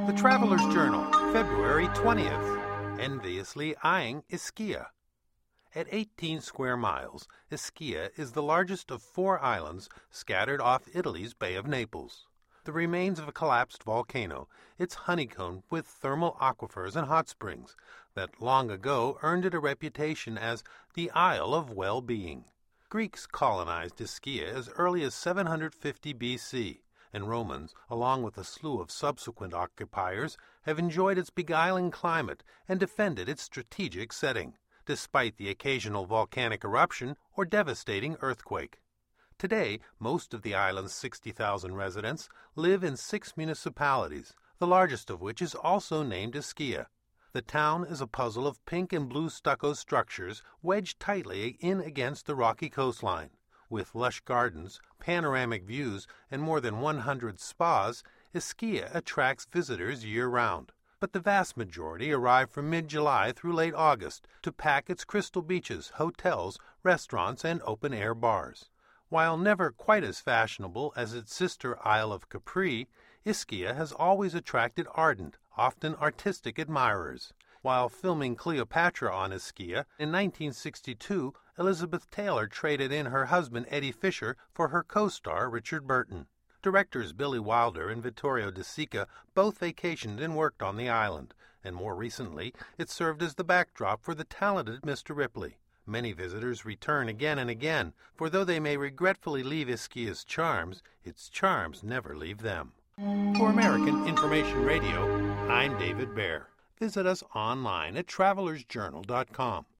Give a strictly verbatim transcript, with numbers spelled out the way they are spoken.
The Traveler's Journal, February twentieth. Enviously eyeing Ischia. At eighteen square miles, Ischia is the largest of four islands scattered off Italy's Bay of Naples. The remains of a collapsed volcano, it's honeycombed with thermal aquifers and hot springs that long ago earned it a reputation as the Isle of Well-Being. Greeks colonized Ischia as early as seven hundred fifty B C, and Romans, along with a slew of subsequent occupiers, have enjoyed its beguiling climate and defended its strategic setting, despite the occasional volcanic eruption or devastating earthquake. Today, most of the island's sixty thousand residents live in six municipalities, the largest of which is also named Ischia. The town is a puzzle of pink and blue stucco structures wedged tightly in against the rocky coastline. With lush gardens, panoramic views, and more than one hundred spas, Ischia attracts visitors year-round. But the vast majority arrive from mid-July through late August to pack its crystal beaches, hotels, restaurants, and open-air bars. While never quite as fashionable as its sister Isle of Capri, Ischia has always attracted ardent, often artistic admirers. While filming Cleopatra on Ischia, in nineteen sixty-two, Elizabeth Taylor traded in her husband Eddie Fisher for her co-star Richard Burton. Directors Billy Wilder and Vittorio De Sica both vacationed and worked on the island, and more recently it served as the backdrop for the talented Mister Ripley. Many visitors return again and again, for though they may regretfully leave Ischia's charms, its charms never leave them. For American Information Radio, I'm David Baer. Visit us online at travelers journal dot com.